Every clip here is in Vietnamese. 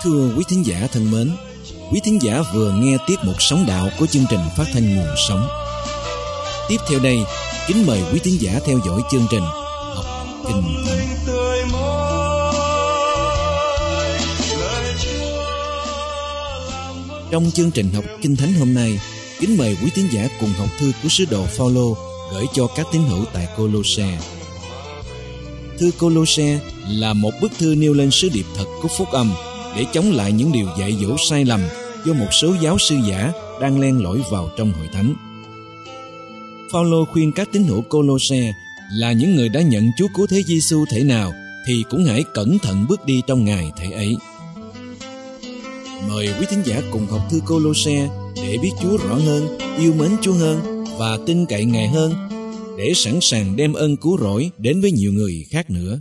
Thưa quý thính giả thân mến, quý thính giả vừa nghe tiết mục Sống Đạo của chương trình phát thanh Nguồn Sống. Tiếp theo đây, kính mời quý thính giả theo dõi chương trình Học Kinh Thánh. Trong chương trình Học Kinh Thánh hôm nay, kính mời quý thính giả cùng học thư của sứ đồ Phao-lô gửi cho các tín hữu tại Cô-lô-se. Thư Cô-lô-se là một bức thư nêu lên sứ điệp thật của phúc âm để chống lại những điều dạy dỗ sai lầm do một số giáo sư giả đang len lỏi vào trong hội thánh. Phao-lô khuyên các tín hữu Cô-lô-se là những người đã nhận Chúa Cứu Thế Giêsu thể nào thì cũng hãy cẩn thận bước đi trong ngày thể ấy. Mời quý thính giả cùng học thư Cô-lô-se để biết Chúa rõ hơn, yêu mến Chúa hơn và tin cậy Ngài hơn, để sẵn sàng đem ơn cứu rỗi đến với nhiều người khác nữa.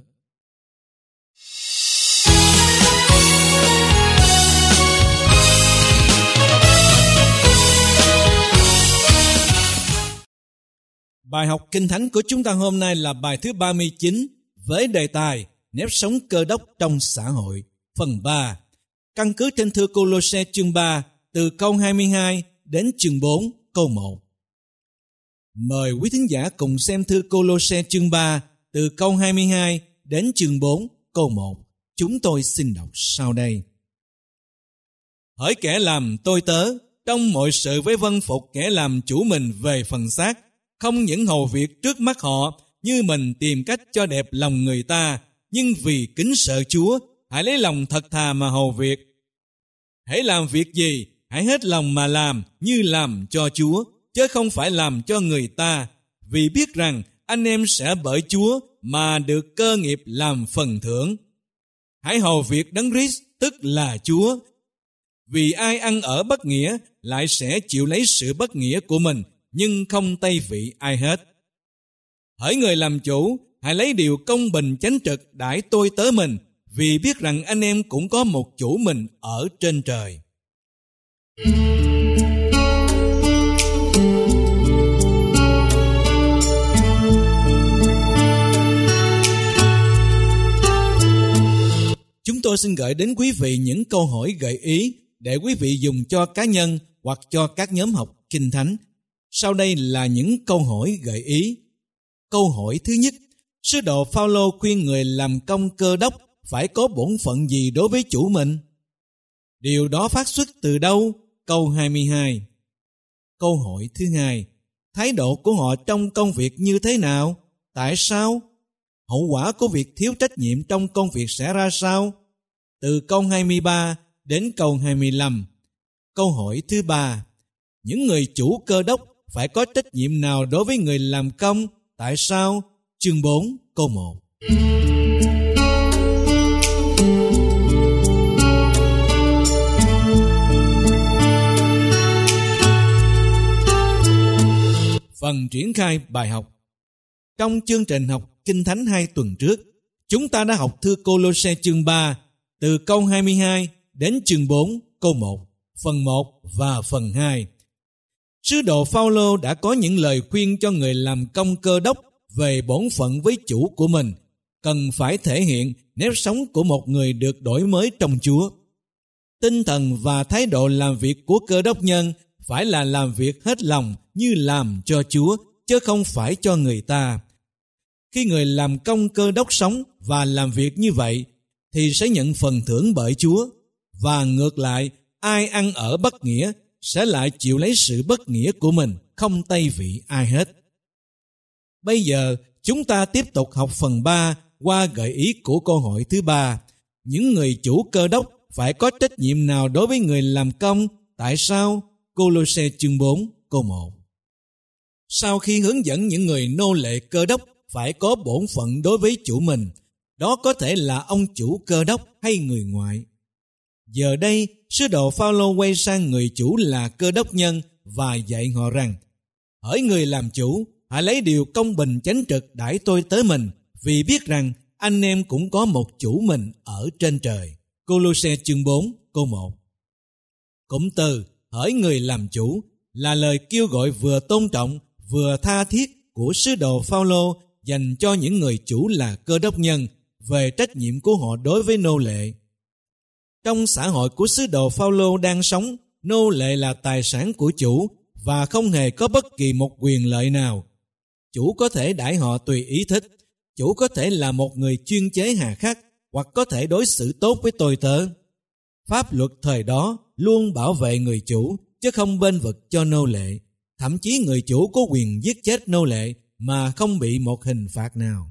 Bài học Kinh Thánh của chúng ta hôm nay là bài thứ 39 với đề tài nếp sống Cơ Đốc trong xã hội, phần 3, căn cứ trên thư Cô-lô-se chương 3 từ câu 22 đến chương 4 câu 1. Mời quý thính giả cùng xem thư Cô-lô-se chương 3 từ câu 22 đến chương 4 câu 1. Chúng tôi xin đọc sau đây. Hỡi kẻ làm tôi tớ, trong mọi sự với vâng phục kẻ làm chủ mình về phần xác, không những hầu việc trước mắt họ như mình tìm cách cho đẹp lòng người ta, nhưng vì kính sợ Chúa, hãy lấy lòng thật thà mà hầu việc. Hãy làm việc gì, hãy hết lòng mà làm như làm cho Chúa, chứ không phải làm cho người ta, vì biết rằng anh em sẽ bởi Chúa mà được cơ nghiệp làm phần thưởng. Hãy hầu việc Đấng Christ, tức là Chúa. Vì ai ăn ở bất nghĩa lại sẽ chịu lấy sự bất nghĩa của mình, nhưng không tây vị ai hết. Hỡi người làm chủ, hãy lấy điều công bình chánh trực đãi tôi tớ mình, vì biết rằng anh em cũng có một chủ mình ở trên trời. Chúng tôi xin gửi đến quý vị những câu hỏi gợi ý để quý vị dùng cho cá nhân hoặc cho các nhóm học Kinh Thánh. Sau đây là những câu hỏi gợi ý. Câu hỏi thứ nhất, sứ đồ Phao-lô khuyên người làm công Cơ Đốc phải có bổn phận gì đối với chủ mình? Điều đó phát xuất từ đâu? Câu 22. Câu hỏi thứ hai, thái độ của họ trong công việc như thế nào? Tại sao? Hậu quả của việc thiếu trách nhiệm trong công việc sẽ ra sao? Từ câu 23 đến câu 25. Câu hỏi thứ ba, những người chủ Cơ Đốc phải có trách nhiệm nào đối với người làm công? Tại sao? Chương 4 câu 1. Phần triển khai bài học. Trong chương trình học Kinh Thánh 2 tuần trước, chúng ta đã học thư Cô-lô-se chương 3 từ câu 22 đến chương 4 câu 1, phần 1 và phần 2. Sứ đồ Phao-lô đã có những lời khuyên cho người làm công Cơ Đốc về bổn phận với chủ của mình, cần phải thể hiện nếp sống của một người được đổi mới trong Chúa. Tinh thần và thái độ làm việc của Cơ Đốc nhân phải là làm việc hết lòng như làm cho Chúa, chứ không phải cho người ta. Khi người làm công Cơ Đốc sống và làm việc như vậy, thì sẽ nhận phần thưởng bởi Chúa, và ngược lại, ai ăn ở bất nghĩa sẽ lại chịu lấy sự bất nghĩa của mình, không tây vị ai hết. Bây giờ, chúng ta tiếp tục học phần 3 qua gợi ý của câu hỏi thứ 3. Những người chủ Cơ Đốc phải có trách nhiệm nào đối với người làm công? Tại sao? Cô-lô-se chương 4 câu 1. Sau khi hướng dẫn những người nô lệ Cơ Đốc phải có bổn phận đối với chủ mình, đó có thể là ông chủ Cơ Đốc hay người ngoại. Giờ đây, sứ đồ Phao-lô quay sang người chủ là Cơ Đốc nhân và dạy họ rằng: hỡi người làm chủ, hãy lấy điều công bình chánh trực đãi tôi tớ mình, vì biết rằng anh em cũng có một chủ mình ở trên trời. Cô-lô-se chương 4 câu 1. Cụm từ hỡi người làm chủ là lời kêu gọi vừa tôn trọng vừa tha thiết của sứ đồ Phao-lô dành cho những người chủ là Cơ Đốc nhân về trách nhiệm của họ đối với nô lệ. Trong xã hội của sứ đồ Phao-lô đang sống, nô lệ là tài sản của chủ và không hề có bất kỳ một quyền lợi nào. Chủ có thể đãi họ tùy ý thích. Chủ có thể là một người chuyên chế hà khắc hoặc có thể đối xử tốt với tôi tớ. Pháp luật thời đó luôn bảo vệ người chủ chứ không bênh vực cho nô lệ. Thậm chí người chủ có quyền giết chết nô lệ mà không bị một hình phạt nào.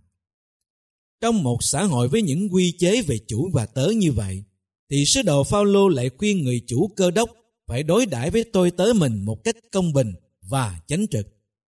Trong một xã hội với những quy chế về chủ và tớ như vậy, thì sứ đồ Phao-lô lại khuyên người chủ Cơ Đốc phải đối đãi với tôi tớ mình một cách công bình và chánh trực.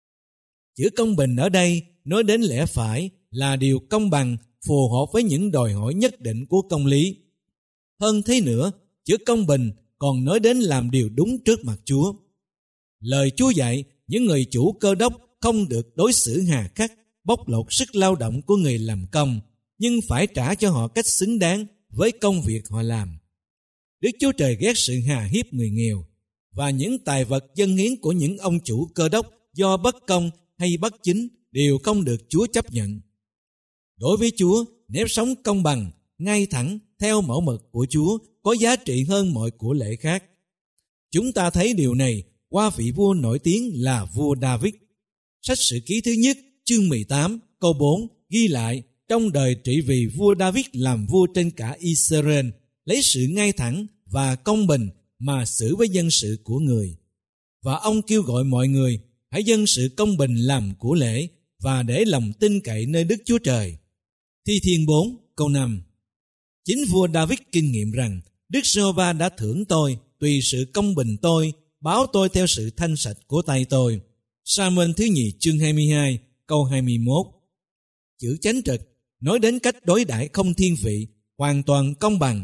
Chữ công bình ở đây nói đến lẽ phải, là điều công bằng, phù hợp với những đòi hỏi nhất định của công lý. Hơn thế nữa, chữ công bình còn nói đến làm điều đúng trước mặt Chúa. Lời Chúa dạy, những người chủ Cơ Đốc không được đối xử hà khắc, bóc lột sức lao động của người làm công, nhưng phải trả cho họ cách xứng đáng với công việc họ làm. Đức Chúa Trời ghét sự hà hiếp người nghèo, và những tài vật dâng hiến của những ông chủ Cơ Đốc do bất công hay bất chính đều không được Chúa chấp nhận. Đối với Chúa, nếp sống công bằng, ngay thẳng theo mẫu mực của Chúa có giá trị hơn mọi của lễ khác. Chúng ta thấy điều này qua vị vua nổi tiếng là vua David. Sách Sử Ký thứ nhất, chương 18, câu 4 ghi lại, trong đời trị vì vua David làm vua trên cả Israel, lấy sự ngay thẳng và công bình mà xử với dân sự của người. Và ông kêu gọi mọi người hãy dâng sự công bình làm của lễ và để lòng tin cậy nơi Đức Chúa Trời. Thi Thiên 4, câu 5. Chính vua David kinh nghiệm rằng Đức Giê-hô-va đã thưởng tôi tùy sự công bình tôi, báo tôi theo sự thanh sạch của tay tôi. Sa-muên thứ nhì chương 22, câu 21. Chữ chánh trực nói đến cách đối đãi không thiên vị, hoàn toàn công bằng.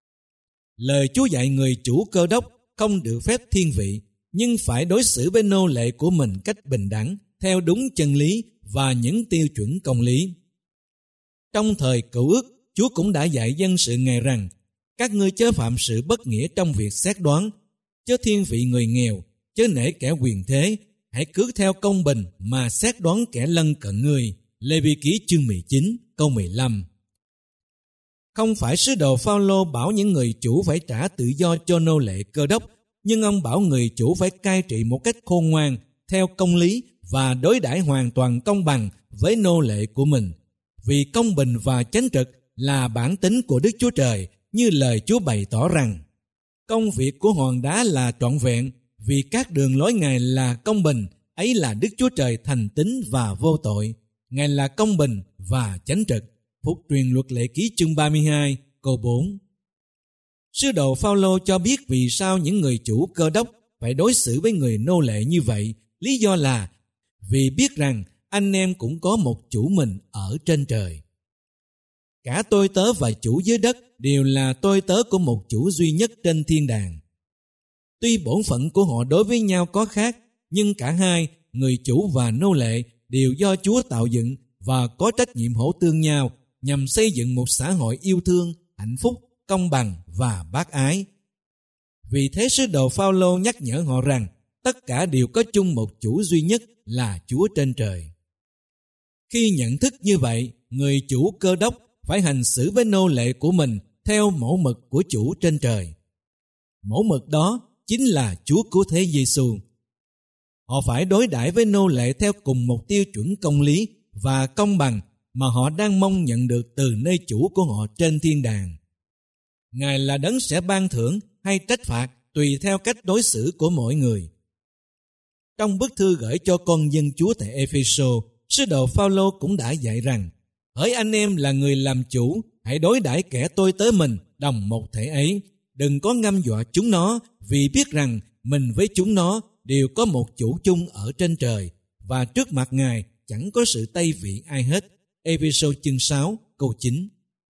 Lời Chúa dạy người chủ Cơ Đốc không được phép thiên vị, nhưng phải đối xử với nô lệ của mình cách bình đẳng, theo đúng chân lý và những tiêu chuẩn công lý. Trong thời Cựu Ước, Chúa cũng đã dạy dân sự Ngài rằng, các ngươi chớ phạm sự bất nghĩa trong việc xét đoán, chớ thiên vị người nghèo, chớ nể kẻ quyền thế, hãy cứ theo công bình mà xét đoán kẻ lân cận ngươi. Lê-vi ký chương 19, câu 15. Không phải sứ đồ Phao-lô bảo những người chủ phải trả tự do cho nô lệ Cơ Đốc, nhưng ông bảo người chủ phải cai trị một cách khôn ngoan, theo công lý và đối đãi hoàn toàn công bằng với nô lệ của mình. Vì công bình và chánh trực là bản tính của Đức Chúa Trời, như lời Chúa bày tỏ rằng, công việc của hòn đá là trọn vẹn, vì các đường lối Ngài là công bình, ấy là Đức Chúa Trời thành tín và vô tội. Ngài là công bình và chánh trực. Phục truyền luật lệ ký chương 32, câu 4. Sứ đồ Phao-lô cho biết vì sao những người chủ Cơ Đốc phải đối xử với người nô lệ như vậy. Lý do là vì biết rằng anh em cũng có một chủ mình ở trên trời. Cả tôi tớ và chủ dưới đất đều là tôi tớ của một chủ duy nhất trên thiên đàng. Tuy bổn phận của họ đối với nhau có khác, nhưng cả hai, người chủ và nô lệ, đều do Chúa tạo dựng và có trách nhiệm hỗ tương nhau nhằm xây dựng một xã hội yêu thương, hạnh phúc, công bằng và bác ái. Vì thế sứ đồ Phao-lô nhắc nhở họ rằng tất cả đều có chung một chủ duy nhất là Chúa trên trời. Khi nhận thức như vậy, người chủ Cơ Đốc phải hành xử với nô lệ của mình theo mẫu mực của chủ trên trời. Mẫu mực đó chính là Chúa Cứu Thế Giêsu. Họ phải đối đãi với nô lệ theo cùng một tiêu chuẩn công lý và công bằng mà họ đang mong nhận được từ nơi chủ của họ trên thiên đàng. Ngài là đấng sẽ ban thưởng hay trách phạt tùy theo cách đối xử của mỗi người. Trong bức thư gửi cho con dân Chúa tại Ê-phê-sô, sứ đồ Phao-lô cũng đã dạy rằng, hỡi anh em là người làm chủ, hãy đối đãi kẻ tôi tớ mình đồng một thể ấy, đừng có ngâm dọa chúng nó, vì biết rằng mình với chúng nó đều có một chủ chung ở trên trời, và trước mặt Ngài chẳng có sự tây vị ai hết. Ê-phê-sô chương 6, câu 9.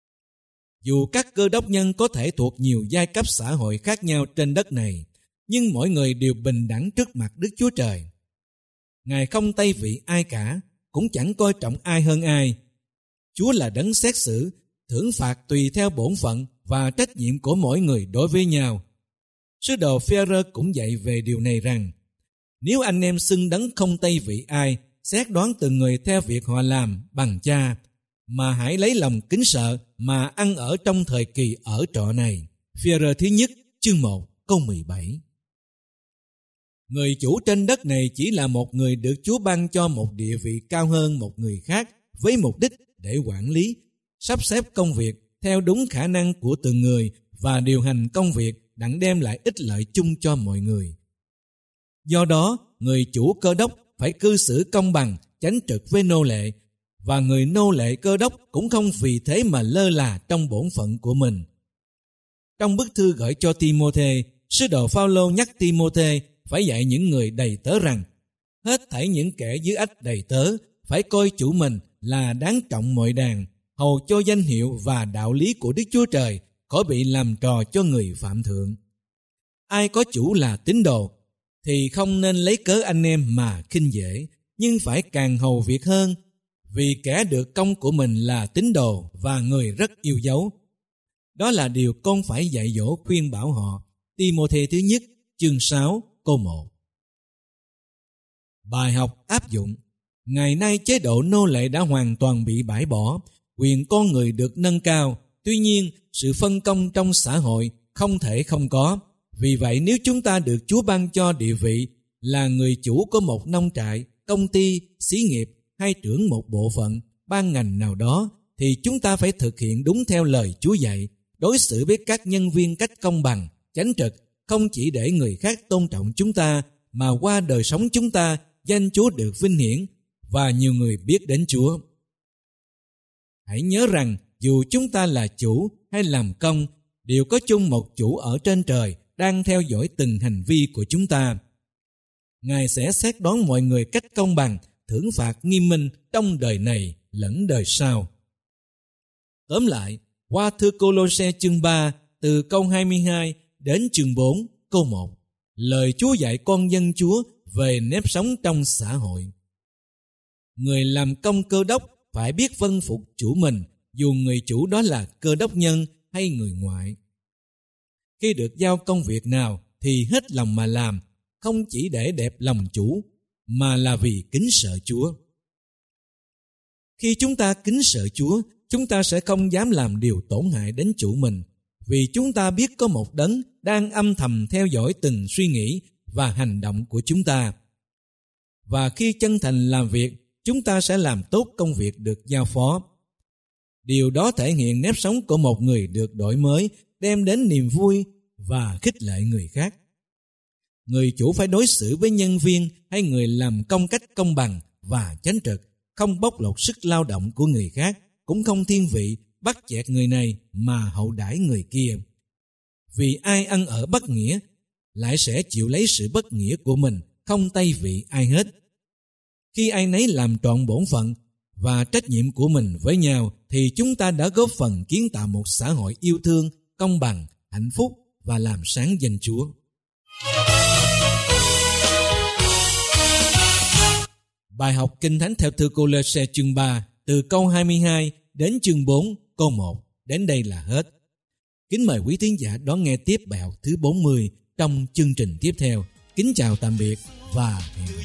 Dù các cơ đốc nhân có thể thuộc nhiều giai cấp xã hội khác nhau trên đất này, nhưng mỗi người đều bình đẳng trước mặt Đức Chúa Trời. Ngài không tây vị ai cả, cũng chẳng coi trọng ai hơn ai. Chúa là đấng xét xử, thưởng phạt tùy theo bổn phận và trách nhiệm của mỗi người đối với nhau. Sứ đồ Phê-rơ cũng dạy về điều này rằng, nếu anh em xưng đấng không tây vị ai, xét đoán từng người theo việc họ làm bằng cha, mà hãy lấy lòng kính sợ mà ăn ở trong thời kỳ ở trọ này. Phi-e-rơ thứ nhất chương 1 câu 17. Người chủ trên đất này chỉ là một người được Chúa ban cho một địa vị cao hơn một người khác với mục đích để quản lý, sắp xếp công việc theo đúng khả năng của từng người và điều hành công việc đặng đem lại ích lợi chung cho mọi người. Do đó, người chủ cơ đốc phải cư xử công bằng, chánh trực với nô lệ, và người nô lệ cơ đốc cũng không vì thế mà lơ là trong bổn phận của mình. Trong bức thư gửi cho Ti-mô-thê, sứ đồ Phao-lô nhắc Ti-mô-thê phải dạy những người đầy tớ rằng hết thảy những kẻ dưới ách đầy tớ phải coi chủ mình là đáng trọng mọi đàn, hầu cho danh hiệu và đạo lý của Đức Chúa Trời khỏi bị làm trò cho người phạm thượng. Ai có chủ là tín đồ thì không nên lấy cớ anh em mà khinh dễ, nhưng phải càng hầu việc hơn, vì kẻ được công của mình là tín đồ và người rất yêu dấu. Đó là điều con phải dạy dỗ khuyên bảo họ. Ti-mô-thê thứ nhất chương 6 câu 1. Bài học áp dụng. Ngày nay chế độ nô lệ đã hoàn toàn bị bãi bỏ, quyền con người được nâng cao. Tuy nhiên, sự phân công trong xã hội không thể không có. Vì vậy, nếu chúng ta được Chúa ban cho địa vị là người chủ của một nông trại, công ty, xí nghiệp hay trưởng một bộ phận, ban ngành nào đó, thì chúng ta phải thực hiện đúng theo lời Chúa dạy, đối xử với các nhân viên cách công bằng, chánh trực, không chỉ để người khác tôn trọng chúng ta, mà qua đời sống chúng ta, danh Chúa được vinh hiển và nhiều người biết đến Chúa. Hãy nhớ rằng dù chúng ta là chủ hay làm công, đều có chung một chủ ở trên trời đang theo dõi từng hành vi của chúng ta. Ngài sẽ xét đoán mọi người cách công bằng, thưởng phạt nghiêm minh trong đời này lẫn đời sau. Tóm lại, qua thư Cô-lô-se chương 3 từ câu 22 đến chương 4 câu 1, lời Chúa dạy con dân Chúa về nếp sống trong xã hội. Người làm công cơ đốc phải biết vâng phục chủ mình, dù người chủ đó là cơ đốc nhân hay người ngoại. Khi được giao công việc nào thì hết lòng mà làm, không chỉ để đẹp lòng chủ, mà là vì kính sợ Chúa. Khi chúng ta kính sợ Chúa, chúng ta sẽ không dám làm điều tổn hại đến chủ mình, vì chúng ta biết có một đấng đang âm thầm theo dõi từng suy nghĩ và hành động của chúng ta. Và khi chân thành làm việc, chúng ta sẽ làm tốt công việc được giao phó. Điều đó thể hiện nếp sống của một người được đổi mới, đem đến niềm vui và khích lệ người khác. Người chủ phải đối xử với nhân viên hay người làm công cách công bằng và chánh trực, không bóc lột sức lao động của người khác, cũng không thiên vị, bắt chẹt người này mà hậu đãi người kia. Vì ai ăn ở bất nghĩa, lại sẽ chịu lấy sự bất nghĩa của mình, không tay vị ai hết. Khi ai nấy làm trọn bổn phận và trách nhiệm của mình với nhau, thì chúng ta đã góp phần kiến tạo một xã hội yêu thương, công bằng, hạnh phúc và làm sáng danh Chúa. Bài học Kinh Thánh theo thư Cô-lô-se chương 3 từ câu 22 đến chương 4 câu 1 đến đây là hết. Kính mời quý thính giả đón nghe tiếp bài học thứ 40 trong chương trình tiếp theo. Kính chào tạm biệt và hẹn gặp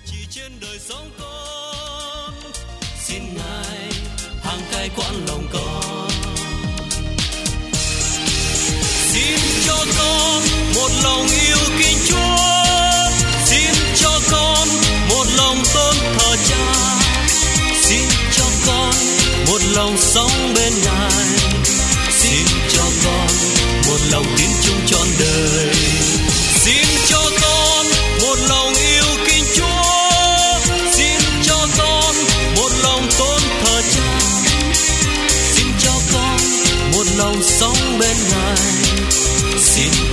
lại. Xin Ngài hàng cai quản lòng con. Xin cho con một lòng yêu kính Chúa. Xin cho con một lòng tôn thờ Cha. Xin cho con một lòng sống bên Ngài. Xin cho con một lòng tín chung trọn đời. Xin cho con một lòng yêu kính Chúa. Xin cho con một lòng tôn thờ Cha. Xin cho con một lòng sống bên Ngài. Xin